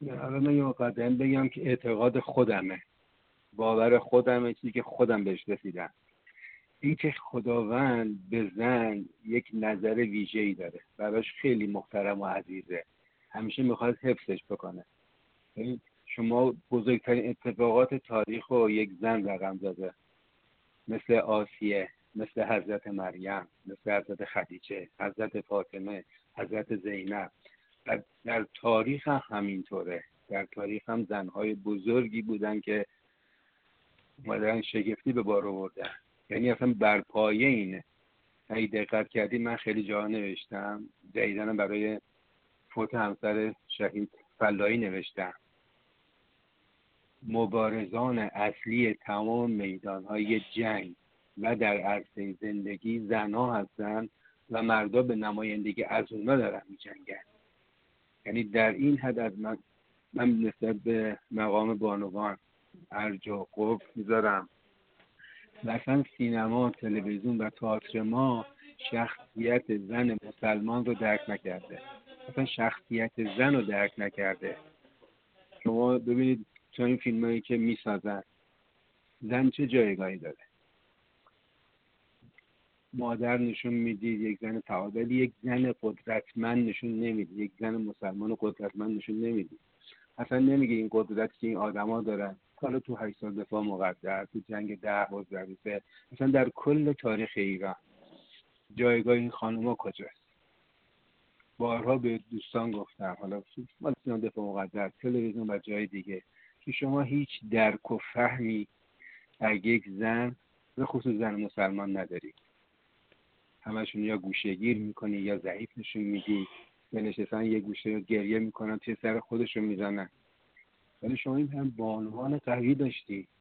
حالا من یه مقدمه بگم که اعتقاد خودمه، باور خودمه، چیزی که خودم بهش رسیدم. این که خداوند به زن یک نظر ویژه‌ای داره، براش خیلی محترم و عزیزه، همیشه میخواد حفظش بکنه. یعنی شما بزرگترین اتفاقات تاریخ رو یک زن رقم زده، مثل آسیه، مثل حضرت مریم، مثل حضرت خدیجه، حضرت فاطمه، حضرت زینب. در تاریخ هم همینطوره. در تاریخ هم زنهای بزرگی بودن که اومدن شگفتی به بار آوردن. یعنی اصلا بر پایه اینه. اگه دقت کردی من خیلی جا نوشتم، جدیداً برای فوت همسر شهید فلاحی نوشتم، مبارزان اصلی تمام میدانهای جنگ و در عرصه زندگی زنها هستن و مردا به نمایندگی از اونا دارن می‌جنگن. یعنی در این حد از من نسبت به مقام بانوان ارج و قرب میذارم. و اصلا سینما، تلویزیون و تئاتر ما شخصیت زن مسلمان رو درک نکرده، اصلا شخصیت زن رو درک نکرده. شما ببینید تو این فیلم هایی که میسازن زن چه جایگاهی داره. مادر نشون میدید، یک زن تعادل، یک زن قدرتمند نشون نمیدید، یک زن مسلمان قدرتمند نشون نمیدید. اصلا نمیگه این قدرت که این آدما دارن. حالا تو 8 سال دفاع مقدس، تو جنگ 10 ظریفه، مثلا در کل تاریخ ایران جایگاه این خانوما کجاست؟ بارها به دوستان گفتم، حالا مال دفاع مقدس، تلویزیون و جای دیگه، که شما هیچ درک و فهمی از یک زن به خصوص زن مسلمان نداری. همشون یا گوشه‌گیر میکنی یا ضعیف نشون میدی، یا نشستن یه گوشه گریه میکنن، توی سر خودشون میزنن. ولی شما این هم بانوان قوی داشتی،